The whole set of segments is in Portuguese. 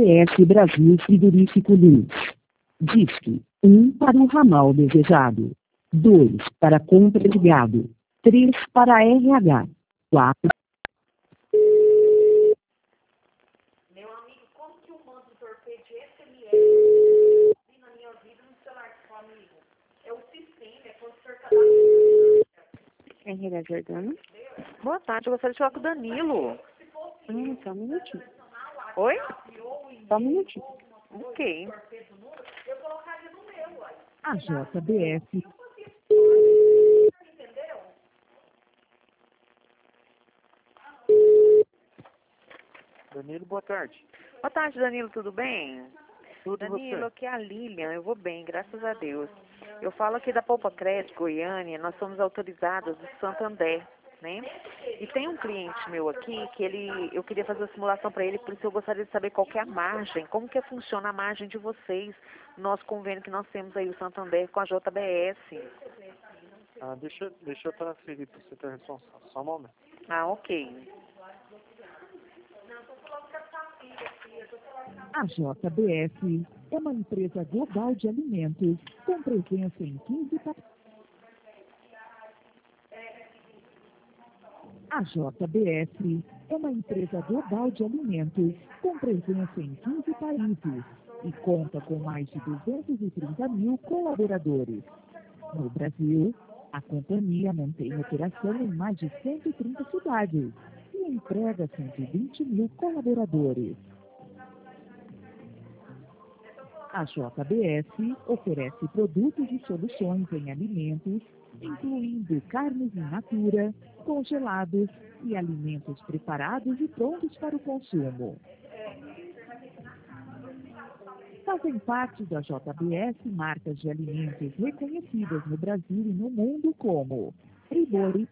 JBS Brasil Frigorífico Lins. Disque 1 para o ramal desejado. 2 para compra de gado. 3 para RH. 4. Meu amigo, como que eu mando um torpedo de SMS na minha vida no celular do seu amigo? É o sistema, é quando o senhor está lá. RH Jordana. Boa tarde, eu gostaria de falar com o Danilo. Só um minutinho. Oi? Só um minutinho. Ok. A JBS. Danilo, boa tarde. Boa tarde, Danilo, tudo bem? Tudo Danilo, você? aqui é a Lilian, eu vou bem, graças a Deus. Eu falo aqui da Poupa Crédito, Goiânia, nós somos autorizados do Santander, né? E tem um cliente meu aqui que eu queria fazer a simulação para ele, por isso eu gostaria de saber qual que é a margem, como que funciona a margem de vocês, nosso convênio que nós temos aí, o Santander, com a JBS. Deixa eu transferir para você ter responsável. Só um momento. Ah, ok. A JBS é uma empresa global de alimentos com presença em 15 países. A JBS é uma empresa global de alimentos com presença em 15 países e conta com mais de 230 mil colaboradores. No Brasil, a companhia mantém operação em mais de 130 cidades e emprega 120 mil colaboradores. A JBS oferece produtos e soluções em alimentos, incluindo carnes in natura, congelados e alimentos preparados e prontos para o consumo. Fazem parte da JBS marcas de alimentos reconhecidas no Brasil e no mundo como Friboi,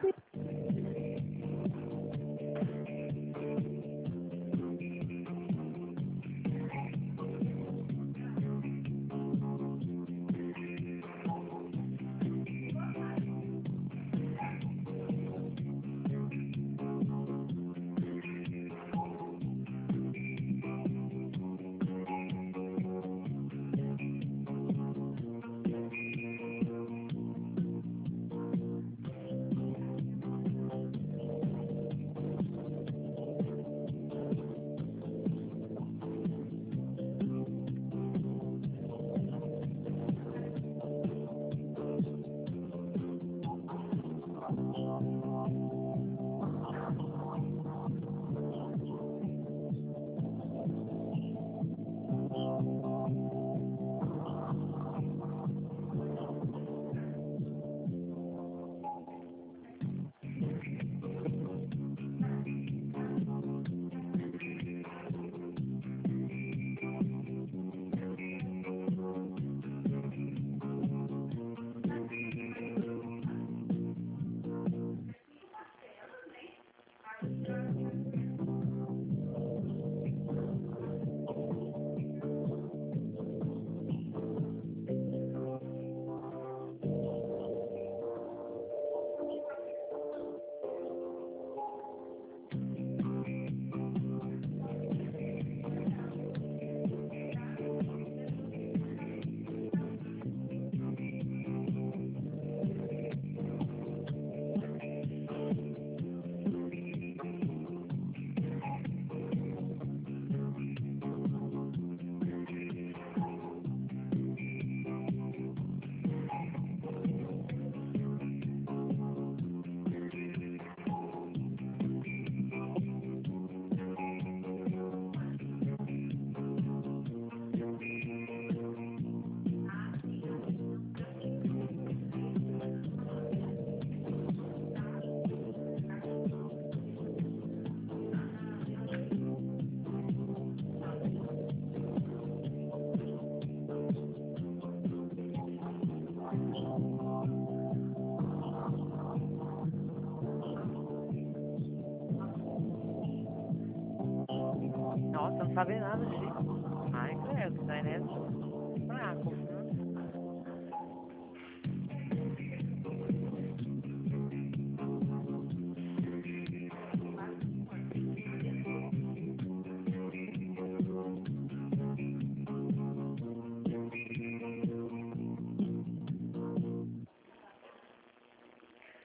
Nossa, não sabe nada disso. Ai, credo, tá nessa. Fraco.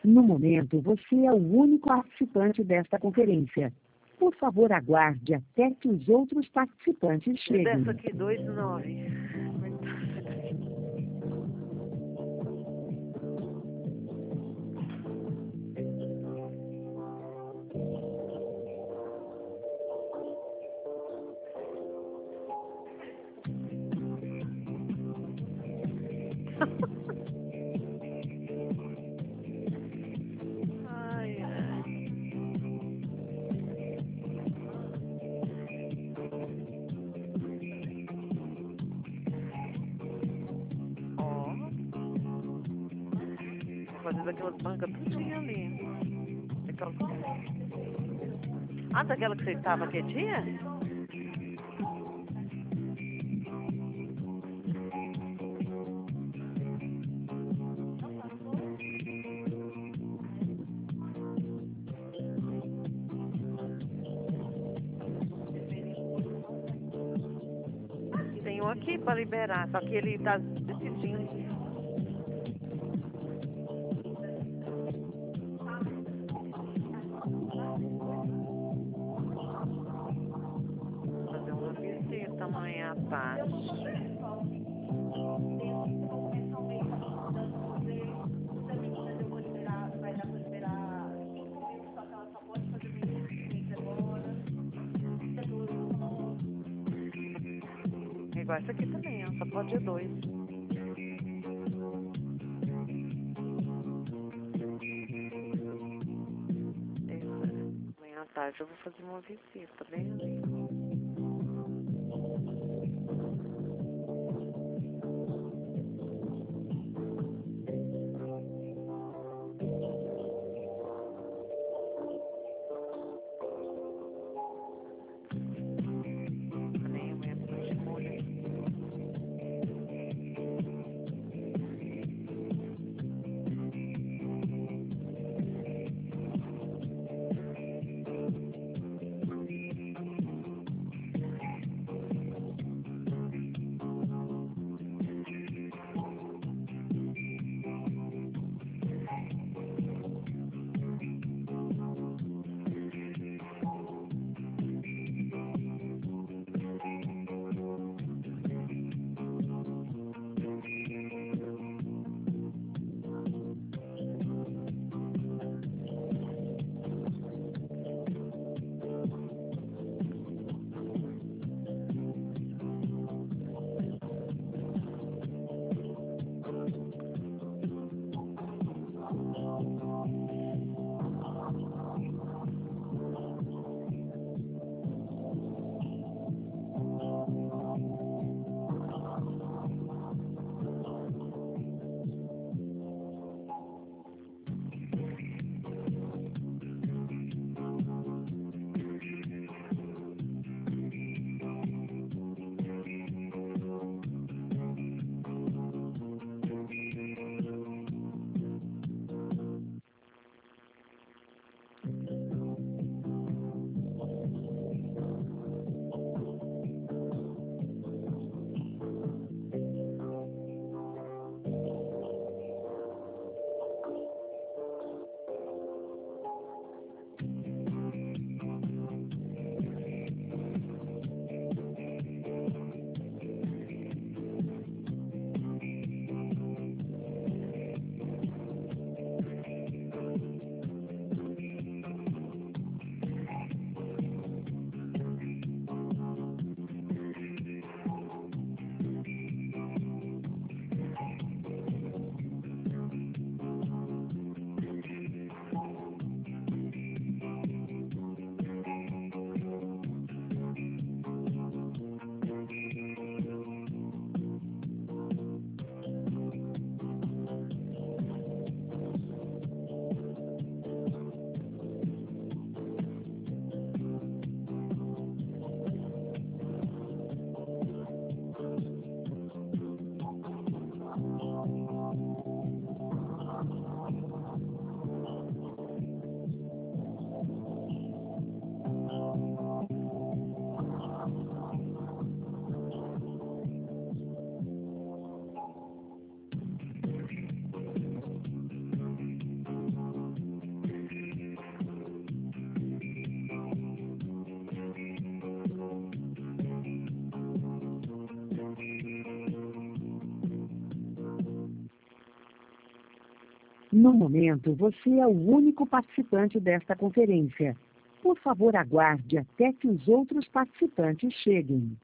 No momento, você é o único participante desta conferência. Por favor, aguarde até que os outros participantes cheguem. Dessa aqui, 29. Ai, ai. Ó. Vou fazer daquelas bancas tudinho ali. Daquela... Ah, daquela que você estava quietinha? Tem um aqui para liberar, só que ele tá decidindo. Fazer uma visita amanhã à tarde. Igual essa aqui também, ó. Só pode ir 2. Amanhã à tarde eu vou fazer uma visita, bem ali. Nem amanhã de molho. No momento, você é o único participante desta conferência. Por favor, aguarde até que os outros participantes cheguem.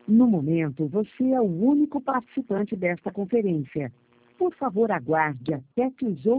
No momento, você é o único participante desta conferência. Por favor, aguarde até que os outros